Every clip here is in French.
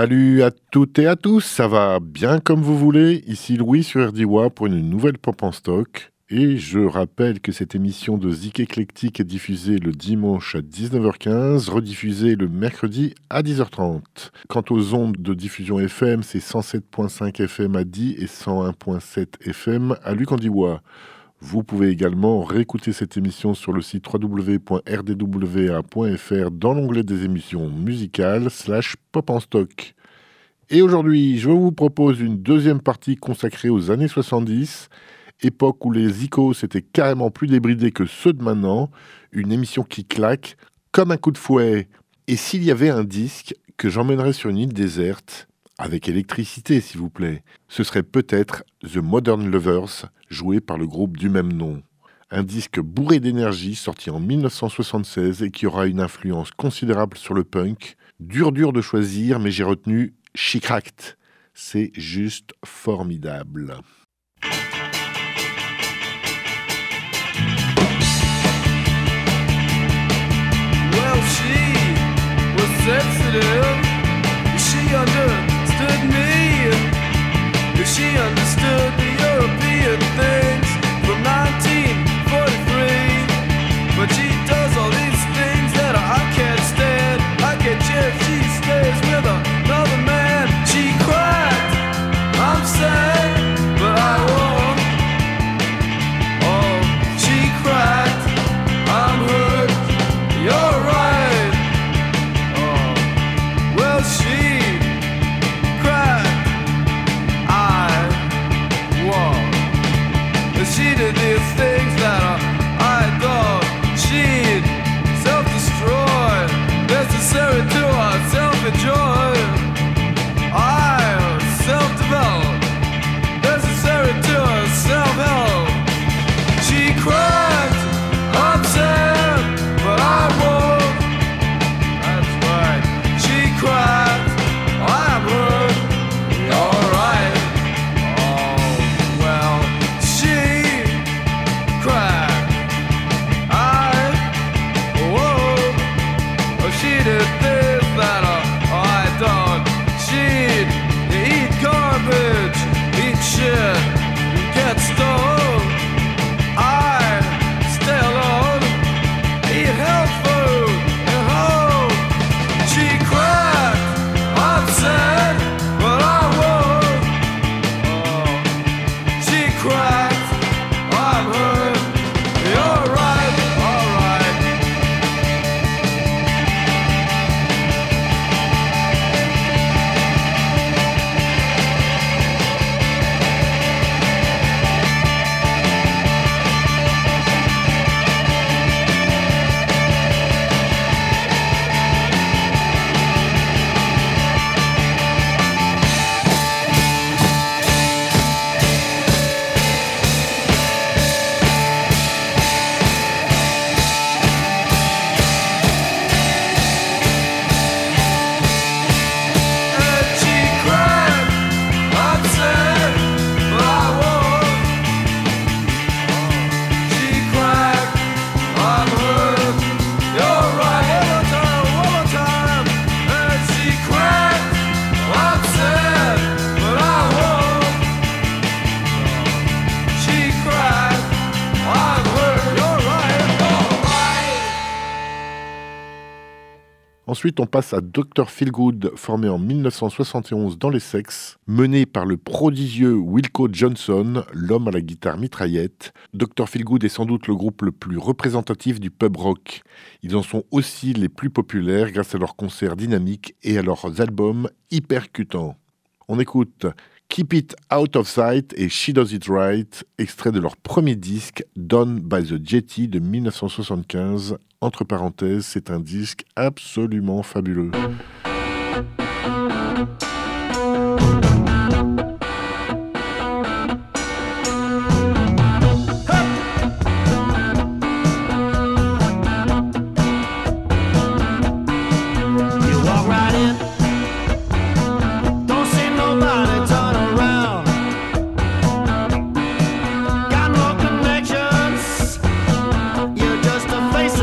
Salut à toutes et à tous, ça va bien comme vous voulez. Ici Louis sur RDWA pour une nouvelle pop en stock. Et je rappelle que cette émission de Zik Éclectique est diffusée le dimanche à 19h15, rediffusée le mercredi à 10h30. Quant aux ondes de diffusion FM, c'est 107.5 FM à Die et 101.7 FM à Lucandiwa. Vous pouvez également réécouter cette émission sur le site www.rdwa.fr dans l'onglet des émissions musicales /pop en stock. Et aujourd'hui, je vous propose une deuxième partie consacrée aux années 70, époque où les icos étaient carrément plus débridés que ceux de maintenant, une émission qui claque comme un coup de fouet. Et s'il y avait un disque que j'emmènerais sur une île déserte, avec électricité s'il vous plaît, ce serait peut-être The Modern Lovers, joué par le groupe du même nom. Un disque bourré d'énergie sorti en 1976 et qui aura une influence considérable sur le punk. Dur de choisir, mais j'ai retenu She Cracked. C'est juste formidable. Well, she was sensitive. She understood me. She understood the European things from 1943. But she does all these things that I can't stand. I get jealous. She stays with another man. She cracked. I'm sad, but I won't. Oh, she cracked. I'm hurt. You're right. Oh, well, she cracked. She did these things that I thought she'd self-destroy, necessary to our self-enjoy. I self-develop, necessary to our self-help. She cracked, I'm sad, but I won't. That's right, she cracked, I'm hurt, you're right. She did this that I thought she'd eat garbage, eat shit, get stoned. I stay alone, eat health food at home. She cracked, I'm sad, but I won't. Oh, she cracked, I'm hurt, you're right, alright. Ensuite, on passe à Dr. Feelgood, formé en 1971 dans l'Essex, mené par le prodigieux Wilko Johnson, l'homme à la guitare mitraillette. Dr. Feelgood est sans doute le groupe le plus représentatif du pub rock. Ils en sont aussi les plus populaires grâce à leurs concerts dynamiques et à leurs albums hypercutants. On écoute Keep It Out of Sight et She Does It Right, extrait de leur premier disque, Done by the Jetty de 1975. Entre parenthèses, c'est un disque absolument fabuleux.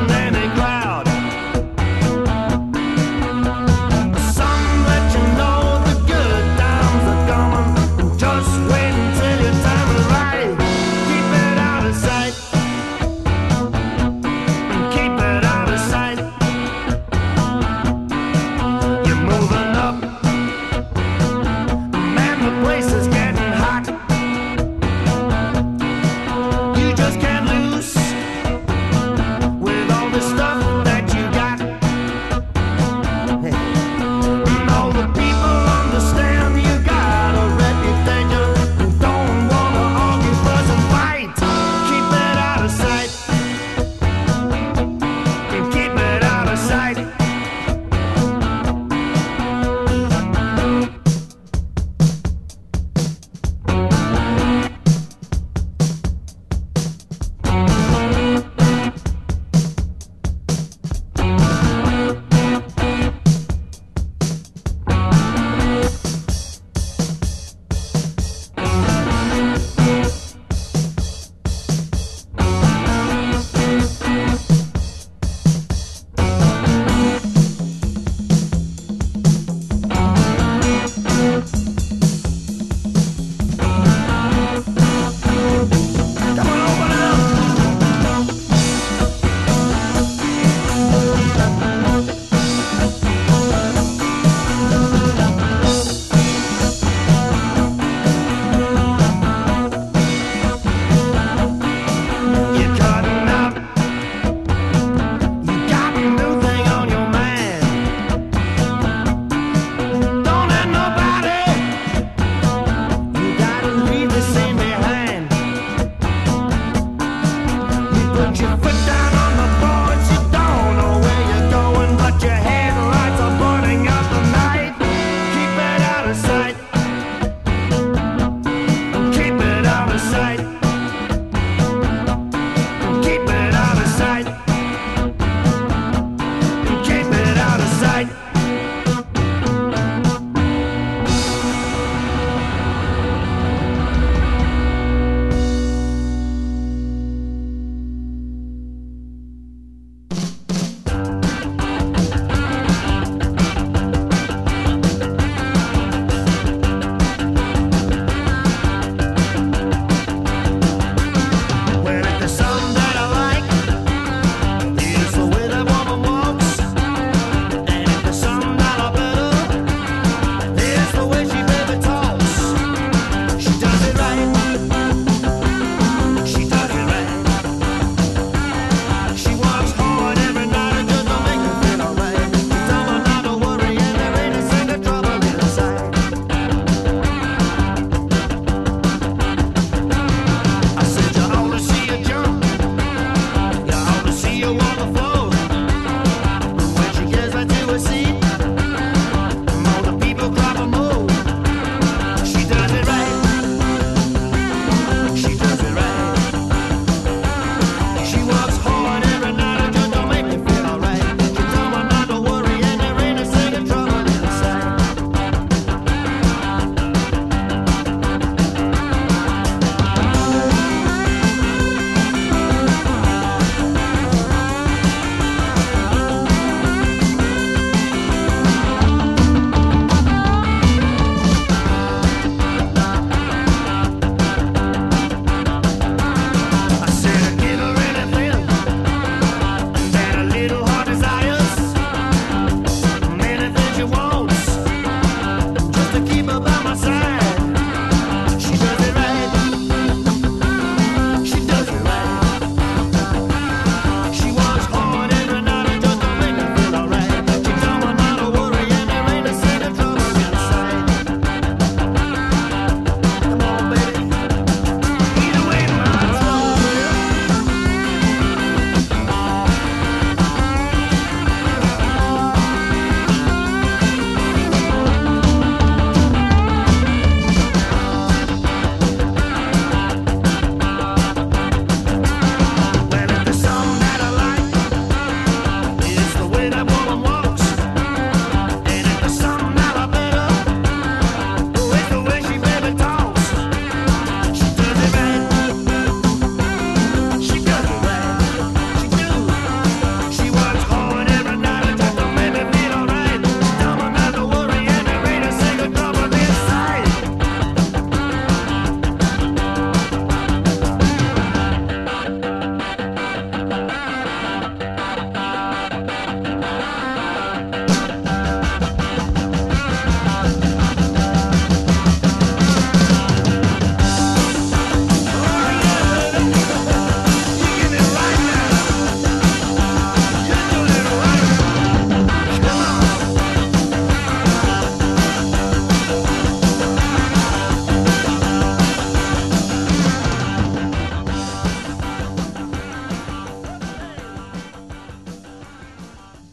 Some let you know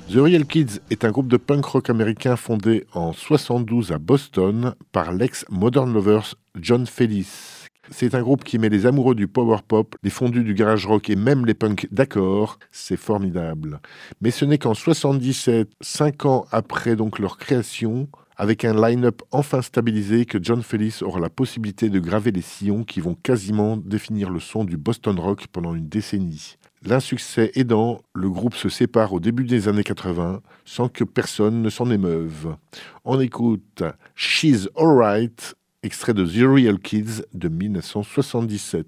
The Real Kids est un groupe de punk rock américain fondé en 1972 à Boston par l'ex-Modern Lovers John Fellis. C'est un groupe qui met les amoureux du power pop, les fondus du garage rock et même les punks d'accord. C'est formidable. Mais ce n'est qu'en 1977, 5 ans après donc leur création, avec un line-up enfin stabilisé, que John Fellis aura la possibilité de graver les sillons qui vont quasiment définir le son du Boston rock pendant une décennie. L'insuccès aidant, le groupe se sépare au début des années 80 sans que personne ne s'en émeuve. On écoute She's Alright, extrait de The Real Kids de 1977.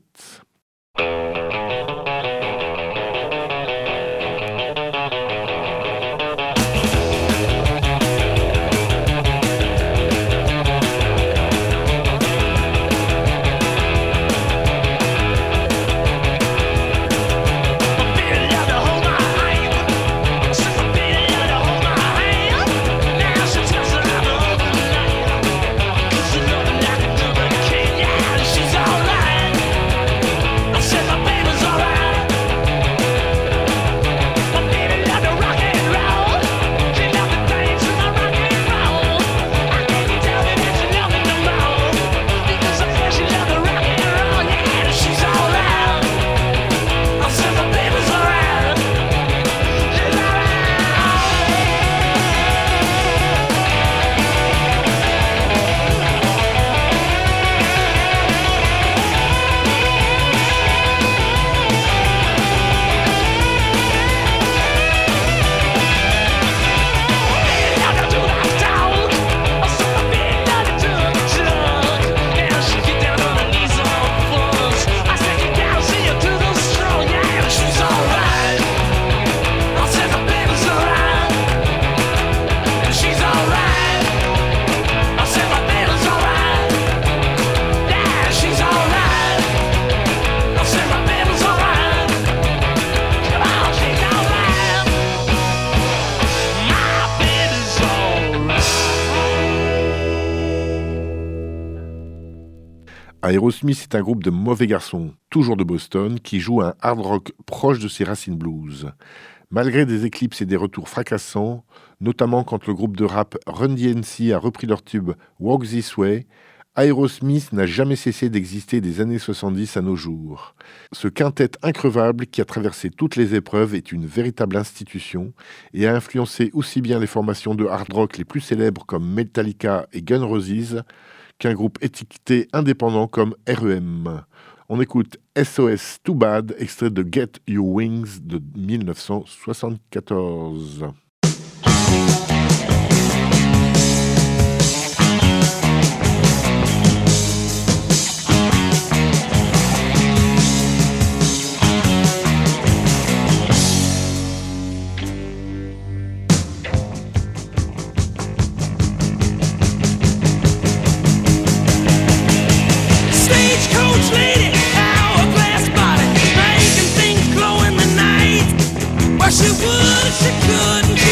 Aerosmith est un groupe de mauvais garçons, toujours de Boston, qui joue un hard rock proche de ses racines blues. Malgré des éclipses et des retours fracassants, notamment quand le groupe de rap Run DMC a repris leur tube Walk This Way, Aerosmith n'a jamais cessé d'exister des années 70 à nos jours. Ce quintet increvable qui a traversé toutes les épreuves est une véritable institution et a influencé aussi bien les formations de hard rock les plus célèbres comme Metallica et Guns N' Roses qu'un groupe étiqueté indépendant comme R.E.M. On écoute SOS Too Bad, extrait de Get Your Wings de 1974. She would, she couldn't.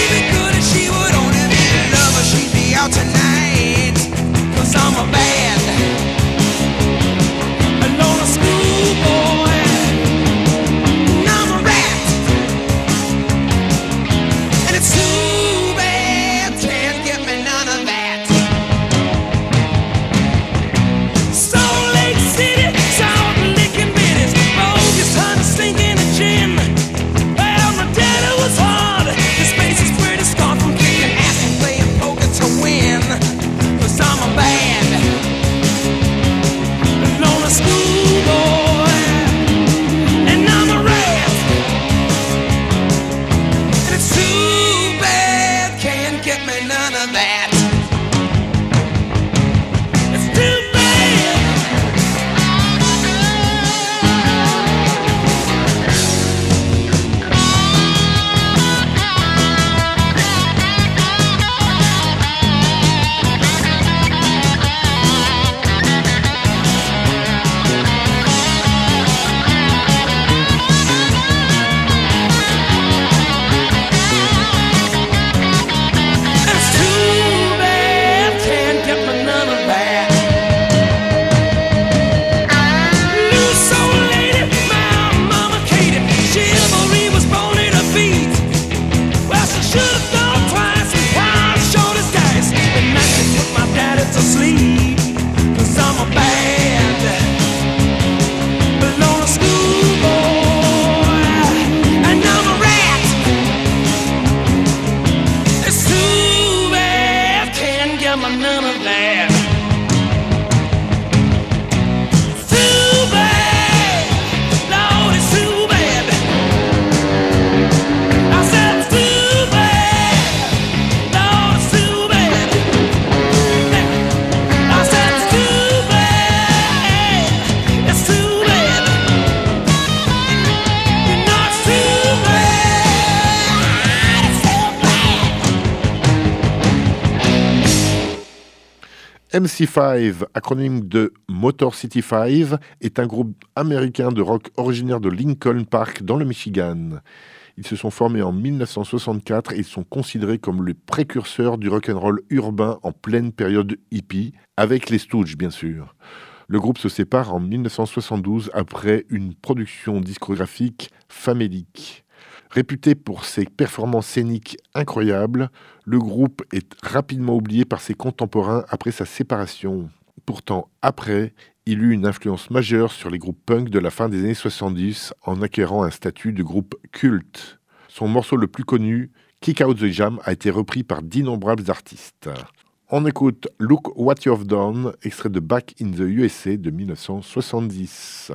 MC5, acronyme de Motor City 5, est un groupe américain de rock originaire de Lincoln Park dans le Michigan. Ils se sont formés en 1964 et ils sont considérés comme les précurseurs du rock'n'roll urbain en pleine période hippie, avec les Stooges bien sûr. Le groupe se sépare en 1972 après une production discographique famélique. Réputé pour ses performances scéniques incroyables, le groupe est rapidement oublié par ses contemporains après sa séparation. Pourtant, après, il eut une influence majeure sur les groupes punk de la fin des années 70 en acquérant un statut de groupe culte. Son morceau le plus connu, Kick Out the Jam, a été repris par d'innombrables artistes. On écoute Look What You've Done, extrait de Back in the USA de 1970.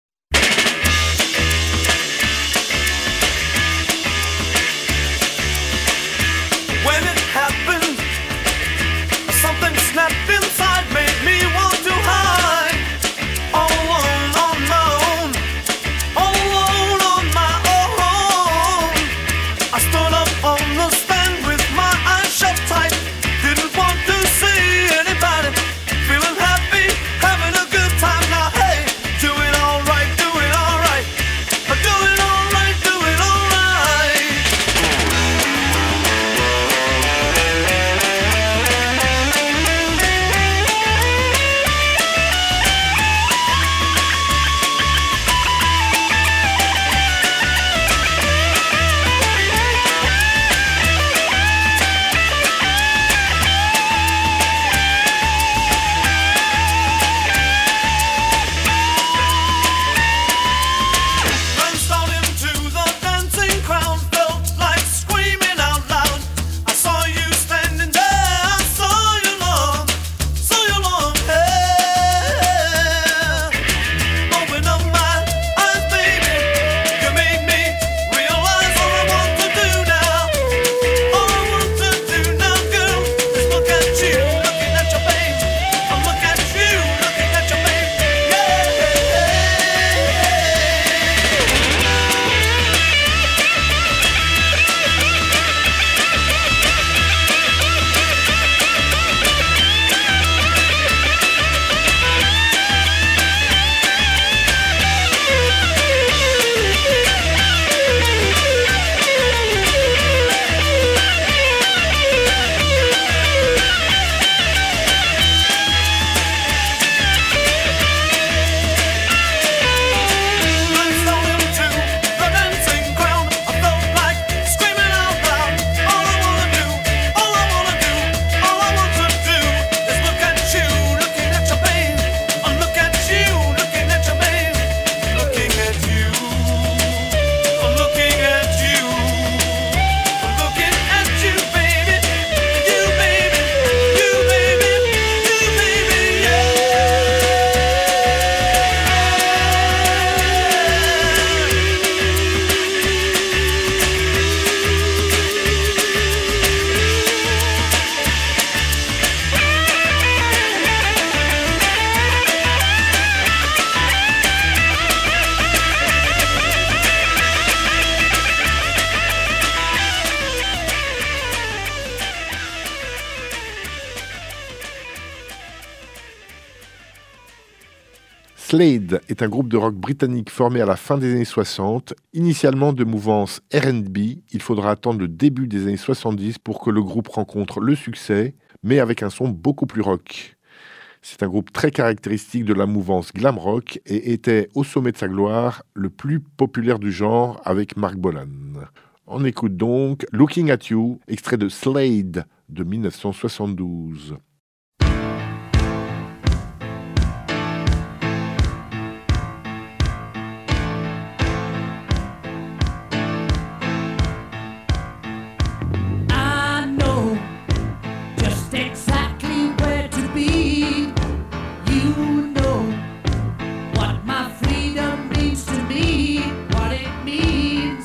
When it happened, something snapped inside, made me want to hide. All alone on my own, all alone on my own. I stood up on the stand with my eyes shut tight. Didn't want to see anybody. Feeling happy, having a good time now. Hey, doing all right, doing all right. Doing all right, doing all right. Runs down into the dancing crowd, felt like screaming out loud. I saw you standing there, I saw your long hair. Open up my eyes, baby, you made me realize all I want to do now. All I want to do now, girl, is look at you, looking at your babe. Look at you, looking at your babe, yeah. Runs down into the dancing crowd, I felt like screaming out loud. All I wanna do, all I wanna do, all I want to do is look at you, looking at your babe. Look at you, looking at your babe. Looking at you, looking at you, looking at you, baby. You baby, you baby, you baby, yeah. Slade est un groupe de rock britannique formé à la fin des années 60, initialement de mouvance R&B. Il faudra attendre le début des années 70 pour que le groupe rencontre le succès, mais avec un son beaucoup plus rock. C'est un groupe très caractéristique de la mouvance glam rock et était au sommet de sa gloire, le plus populaire du genre avec Marc Bolan. On écoute donc Looking at You, extrait de Slade de 1972. I know just exactly where to be. You know what my freedom means to me, what it means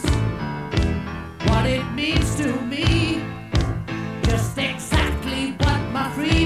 to me. Just exactly what my freedom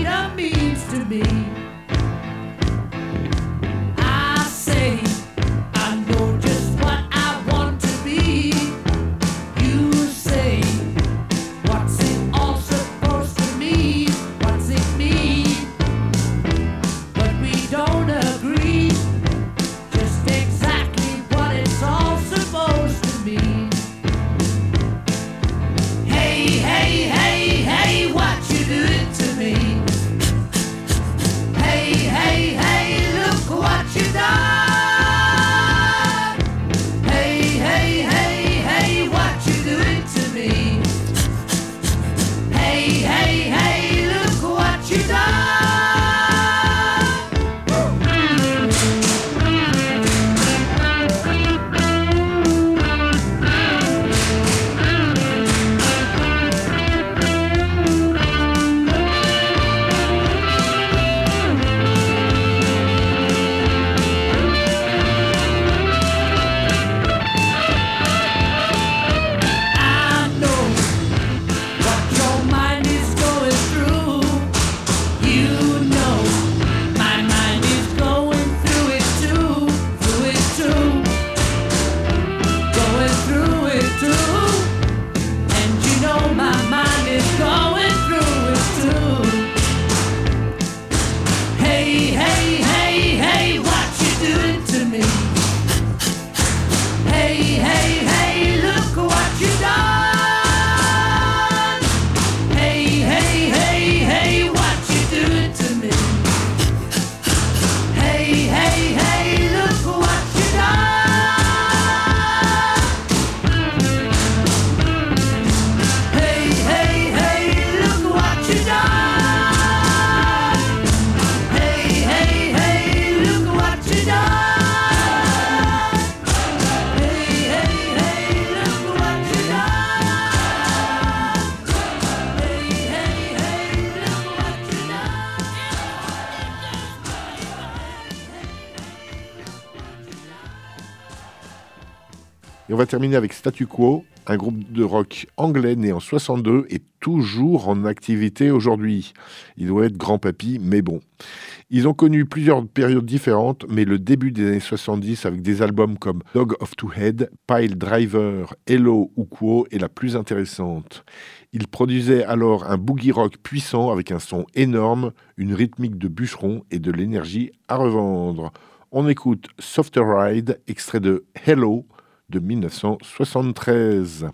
Et on va terminer avec Statu Quo, un groupe de rock anglais né en 62 et toujours en activité aujourd'hui. Il doit être grand-papy, mais bon. Ils ont connu plusieurs périodes différentes, mais le début des années 70 avec des albums comme Dog of Two Head, Pile Driver, Hello ou Quo est la plus intéressante. Ils produisaient alors un boogie rock puissant avec un son énorme, une rythmique de bûcheron et de l'énergie à revendre. On écoute Softer Ride, extrait de Hello, de 1973.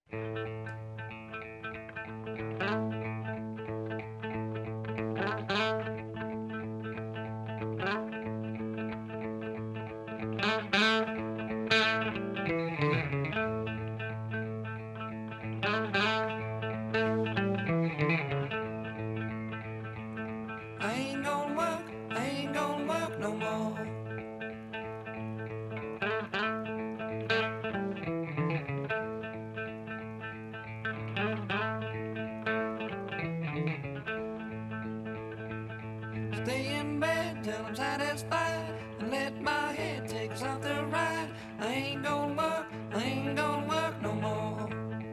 Stay in bed till I'm satisfied and let my head take us off the ride. I ain't gonna work no more.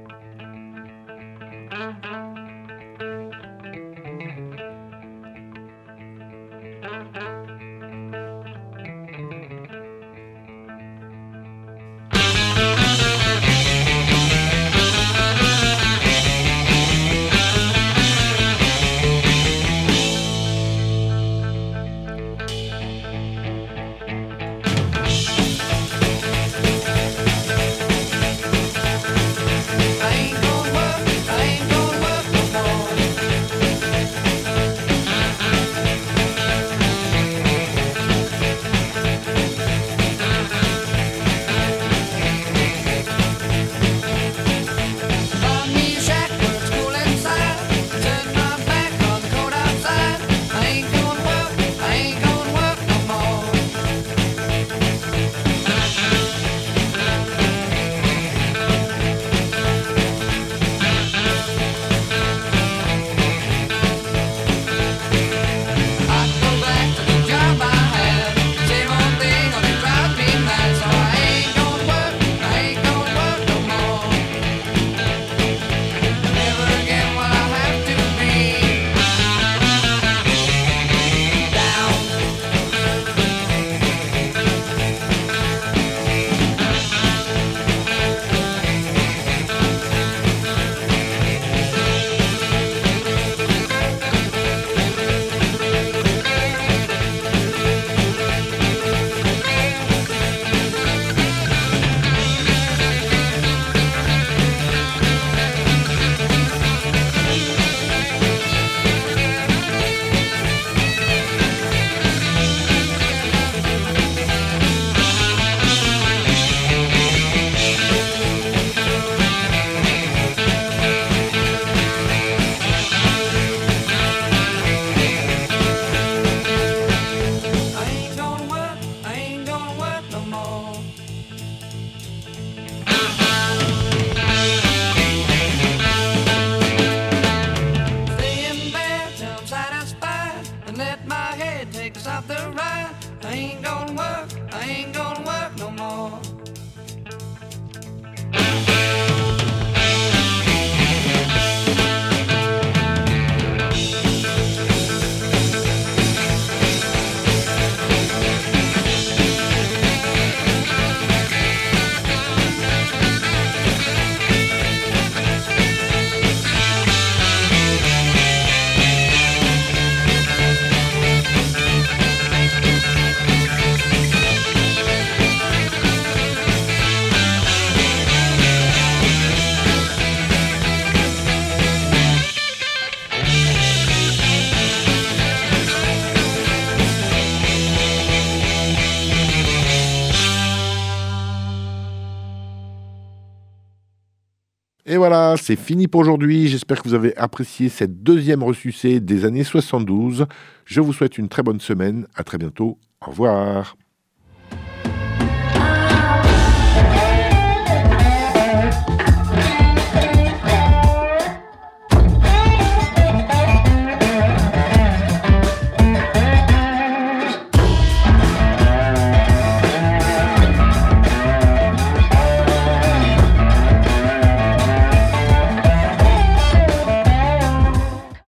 Et voilà, c'est fini pour aujourd'hui. J'espère que vous avez apprécié cette deuxième ressucée des années 72. Je vous souhaite une très bonne semaine. À très bientôt. Au revoir.